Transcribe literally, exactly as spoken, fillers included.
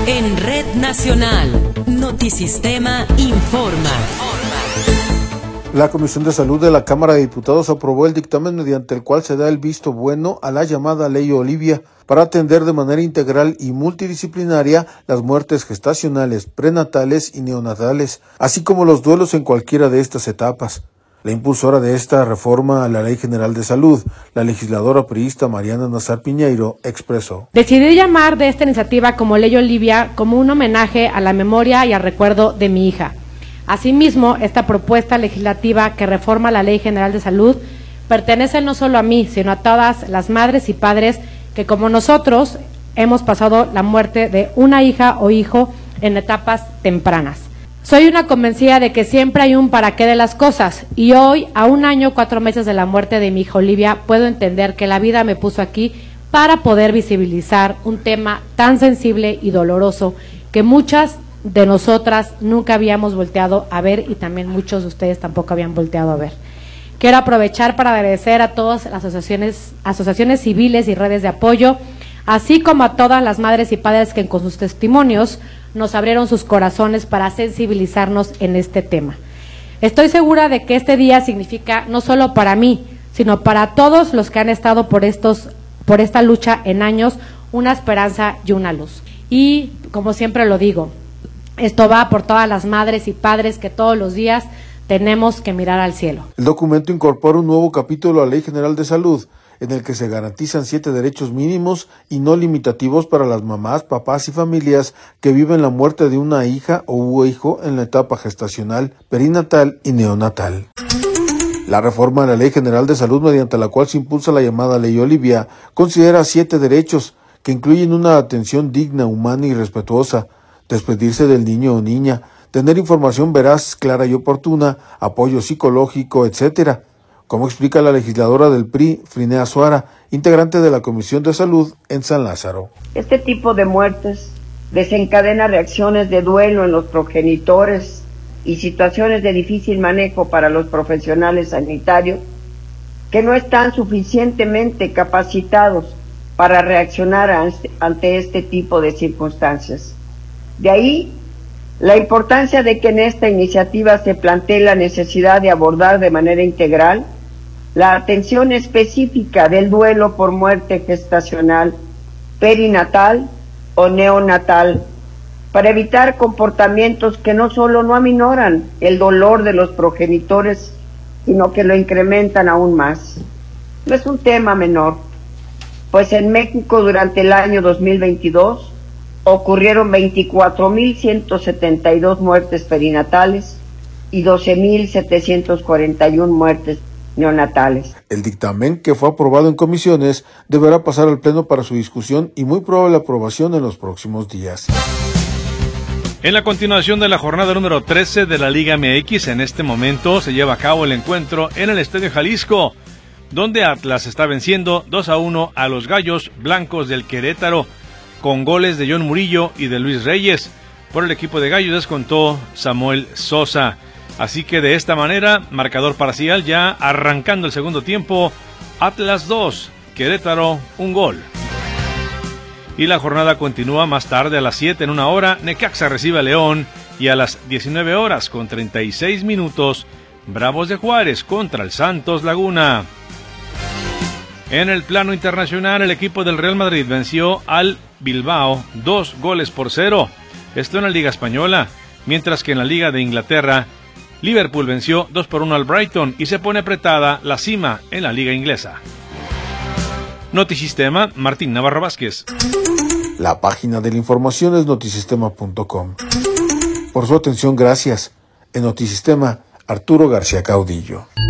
En Red Nacional, Notisistema informa. La Comisión de Salud de la Cámara de Diputados aprobó el dictamen mediante el cual se da el visto bueno a la llamada Ley Olivia para atender de manera integral y multidisciplinaria las muertes gestacionales, prenatales y neonatales, así como los duelos en cualquiera de estas etapas. La impulsora de esta reforma a la Ley General de Salud, la legisladora priista Mariana Nazar Piñeiro, expresó: Decidí llamar de esta iniciativa como Ley Olivia como un homenaje a la memoria y al recuerdo de mi hija. Asimismo, esta propuesta legislativa que reforma la Ley General de Salud pertenece no solo a mí, sino a todas las madres y padres que, como nosotros, hemos pasado la muerte de una hija o hijo en etapas tempranas. Soy una convencida de que siempre hay un para qué de las cosas, y hoy, a un año, cuatro meses de la muerte de mi hija Olivia, puedo entender que la vida me puso aquí para poder visibilizar un tema tan sensible y doloroso que muchas de nosotras nunca habíamos volteado a ver y también muchos de ustedes tampoco habían volteado a ver. Quiero aprovechar para agradecer a todas las asociaciones, asociaciones civiles y redes de apoyo, así como a todas las madres y padres que con sus testimonios nos abrieron sus corazones para sensibilizarnos en este tema. Estoy segura de que este día significa no solo para mí, sino para todos los que han estado por estos, por esta lucha en años, una esperanza y una luz. Y, como siempre lo digo, esto va por todas las madres y padres que todos los días tenemos que mirar al cielo. El documento incorpora un nuevo capítulo a la Ley General de Salud, en el que se garantizan siete derechos mínimos y no limitativos para las mamás, papás y familias que viven la muerte de una hija o hijo en la etapa gestacional, perinatal y neonatal. La reforma de la Ley General de Salud, mediante la cual se impulsa la llamada Ley Olivia, considera siete derechos que incluyen una atención digna, humana y respetuosa, despedirse del niño o niña, tener información veraz, clara y oportuna, apoyo psicológico, etcétera, como explica la legisladora del P R I, Frinea Suara, integrante de la Comisión de Salud en San Lázaro. Este tipo de muertes desencadena reacciones de duelo en los progenitores y situaciones de difícil manejo para los profesionales sanitarios que no están suficientemente capacitados para reaccionar ante este tipo de circunstancias. De ahí la importancia de que en esta iniciativa se plantee la necesidad de abordar de manera integral la atención específica del duelo por muerte gestacional, perinatal o neonatal, para evitar comportamientos que no solo no aminoran el dolor de los progenitores, sino que lo incrementan aún más. No es un tema menor, pues en México durante el año dos mil veintidós ocurrieron veinticuatro mil ciento setenta y dos muertes perinatales y doce mil setecientos cuarenta y una muertes neonatales. El dictamen, que fue aprobado en comisiones, deberá pasar al Pleno para su discusión y muy probable aprobación en los próximos días. En la continuación de la jornada número trece de la Liga M X, en este momento se lleva a cabo el encuentro en el Estadio Jalisco, donde Atlas está venciendo dos a uno a los Gallos Blancos del Querétaro, con goles de John Murillo y de Luis Reyes. Por el equipo de Gallos descontó Samuel Sosa. Así que de esta manera, marcador parcial ya arrancando el segundo tiempo, Atlas dos, Querétaro un gol. Y la jornada continúa más tarde a las siete en una hora, Necaxa recibe a León, y a las diecinueve horas con treinta y seis minutos, Bravos de Juárez contra el Santos Laguna. En el plano internacional, el equipo del Real Madrid venció al Bilbao dos goles por cero. Esto en la Liga Española, mientras que en la Liga de Inglaterra, Liverpool venció dos por uno al Brighton y se pone apretada la cima en la Liga Inglesa. Notisistema, Martín Navarro Vázquez. La página de la información es notisistema punto com. Por su atención, gracias. En Notisistema, Arturo García Caudillo.